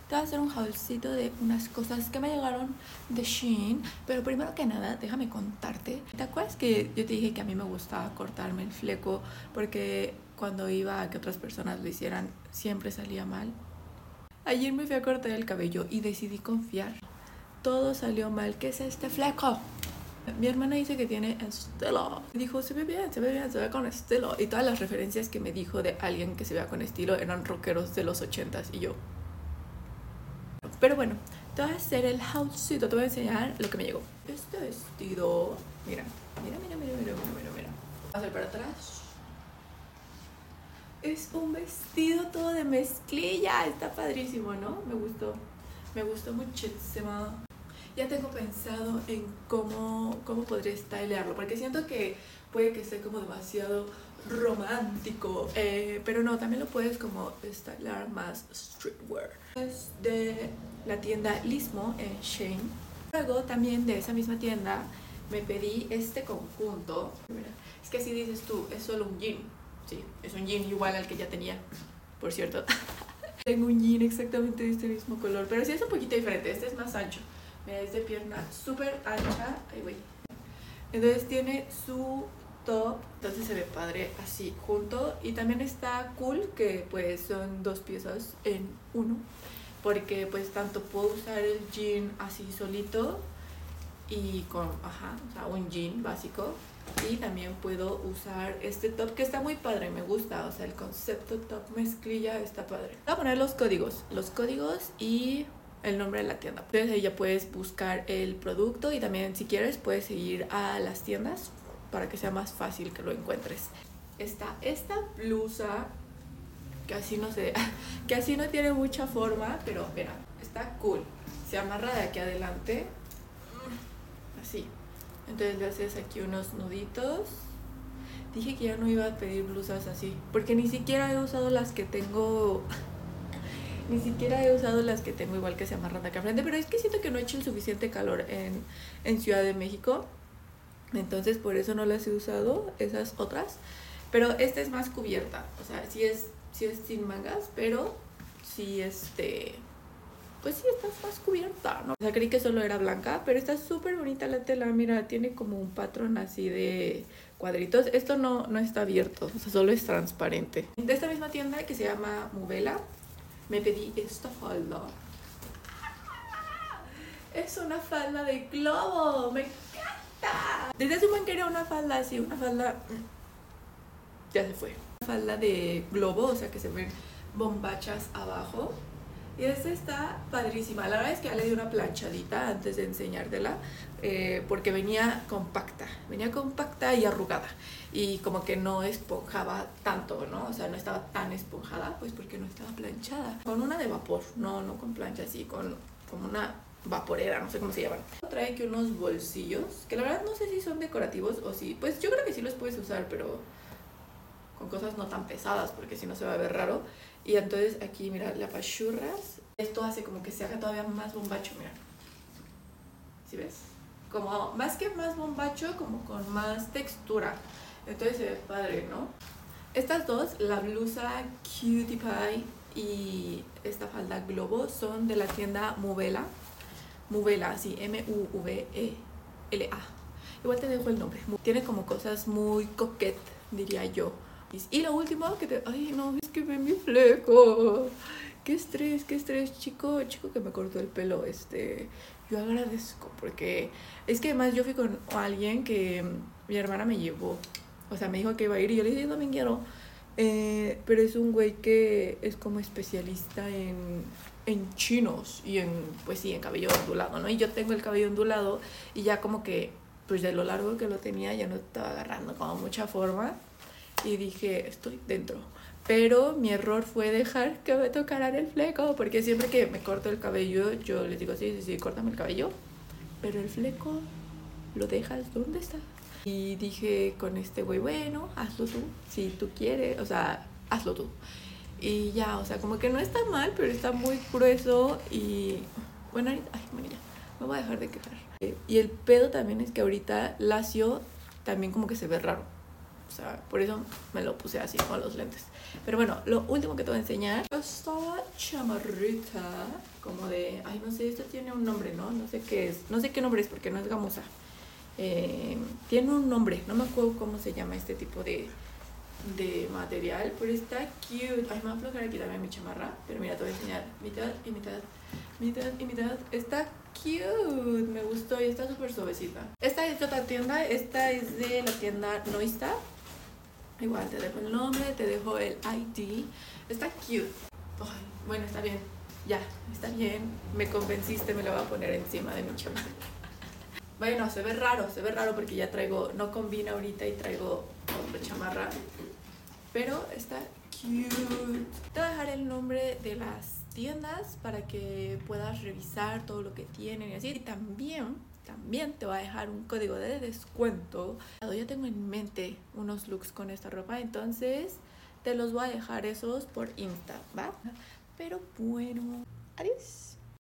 te voy a hacer un haulcito de unas cosas que me llegaron de Shein. Pero primero que nada, déjame contarte. ¿Te acuerdas que yo te dije que a mí me gustaba cortarme el fleco? Porque cuando iba a que otras personas lo hicieran, siempre salía mal. Ayer me fui a cortar el cabello y decidí confiar. Todo salió mal. ¿Qué es este fleco? Mi hermana dice que tiene estilo. Dijo, se ve bien, se ve con estilo. Y todas las referencias que me dijo de alguien que se vea con estilo eran rockeros de los 80s. Y yo. Pero bueno, te voy a hacer el haulcito. Te voy a enseñar lo que me llegó. Este vestido. Mira. Vamos a ver para atrás. Es un vestido todo de mezclilla. Está padrísimo, ¿no? Me gustó muchísimo. Ya tengo pensado en cómo podría stylearlo, porque siento que puede que sea como demasiado romántico, pero no, también lo puedes como stylear más streetwear. Es de la tienda Lismo en Shein. Luego también de esa misma tienda me pedí este conjunto. Es que así dices tú, es solo un jean. Sí, es un jean igual al que ya tenía, por cierto. Tengo un jean exactamente de este mismo color, pero sí es un poquito diferente, este es más ancho. Mira, es de pierna súper ancha. Ay, güey. Entonces tiene su top, entonces se ve padre así junto. Y también está cool que pues son dos piezas en uno, porque pues tanto puedo usar el jean así solito y con, o sea, un jean básico. Y también puedo usar este top que está muy padre, me gusta. O sea, el concepto top mezclilla está padre. Voy a poner los códigos y el nombre de la tienda. Entonces ahí ya puedes buscar el producto y también si quieres puedes ir a las tiendas para que sea más fácil que lo encuentres. Está esta blusa que así no se, que así no tiene mucha forma, pero mira, está cool. Se amarra de aquí adelante, así. Entonces le haces aquí unos nuditos. Dije que ya no iba a pedir blusas así, porque ni siquiera he usado las que tengo. Ni siquiera he usado las que tengo igual que se amarran acá frente, pero es que siento que no he hecho el suficiente calor en Ciudad de México. Entonces por eso no las he usado, esas otras. Pero esta es más cubierta, o sea, sí es sin mangas, pero sí pues sí estás más cubierta, ¿no? O sea, creí que solo era blanca, pero está súper bonita la tela, mira, tiene como un patrón así de cuadritos. Esto no está abierto, o sea, solo es transparente. De esta misma tienda que se llama Mubela, me pedí esta falda. Es una falda de globo, me encanta. Desde hace un buen quería una falda así, una falda... Ya se fue. Una falda de globo, o sea que se ven bombachas abajo. Y esta está padrísima. La verdad es que ya le di una planchadita antes de enseñártela, porque venía compacta y arrugada. Y como que no esponjaba tanto, ¿no? O sea, no estaba tan esponjada, pues porque no estaba planchada. Con una de vapor, no con plancha, así, como una vaporera, no sé cómo se llaman. Trae aquí unos bolsillos, que la verdad no sé si son decorativos o si... Pues yo creo que sí los puedes usar, pero con cosas no tan pesadas, porque si no se va a ver raro. Y entonces aquí, mira, la apachurras. Esto hace como que se haga todavía más bombacho, mira. ¿Sí ves? Como, más que más bombacho, como con más textura. Entonces se ve padre, ¿no? Estas dos, la blusa Cutie Pie y esta falda globo, son de la tienda Mubela. Mubela, sí, M-U-V-E-L-A. Igual te dejo el nombre. Tiene como cosas muy coquette, diría yo. Y lo último que te... Ay, no, es que ve mi fleco. Qué estrés, chico que me cortó el pelo. Yo agradezco porque es que además yo fui con alguien que mi hermana me llevó. O sea, me dijo que iba a ir y yo le dije, yo también quiero. Pero es un güey que es como especialista en chinos y pues sí, en cabello ondulado, ¿no? Y yo tengo el cabello ondulado y ya como que, pues de lo largo que lo tenía ya no estaba agarrando como mucha forma. Y dije, estoy dentro. Pero mi error fue dejar que me tocaran el fleco, porque siempre que me corto el cabello, yo les digo, sí, córtame el cabello. Pero el fleco, ¿lo dejas? ¿Dónde está? Y dije con este güey, bueno, hazlo tú, si tú quieres, o sea, hazlo tú. Y ya, o sea, como que no está mal, pero está muy grueso y... Bueno, ahorita, ay, bueno, ya, me voy a dejar de quejar. Y el pedo también es que ahorita lacio también como que se ve raro. O sea, por eso me lo puse así con los lentes. Pero bueno, lo último que te voy a enseñar, esta chamarrita como de, ay, no sé, esto tiene un nombre, ¿no? No sé qué es, no sé qué nombre es porque no es gamuza. Tiene un nombre, no me acuerdo cómo se llama este tipo de material, pero está cute. Ay, me voy a aflojar aquí también mi chamarra, pero mira, te voy a enseñar mitad y mitad, mitad y mitad. Está cute, me gustó y está súper suavecita. Esta es de otra tienda, esta es de la tienda Noista. Igual te dejo el nombre, te dejo el ID. Está cute. Ay, bueno, está bien, ya, está bien. Me convenciste, me lo voy a poner encima de mi chamarra. Bueno, se ve raro porque ya traigo, no combina ahorita y traigo otra chamarra, pero está cute. Te voy a dejar el nombre de las tiendas para que puedas revisar todo lo que tienen y así. Y también te voy a dejar un código de descuento. Ya tengo en mente unos looks con esta ropa, entonces te los voy a dejar esos por Insta, ¿va? Pero bueno,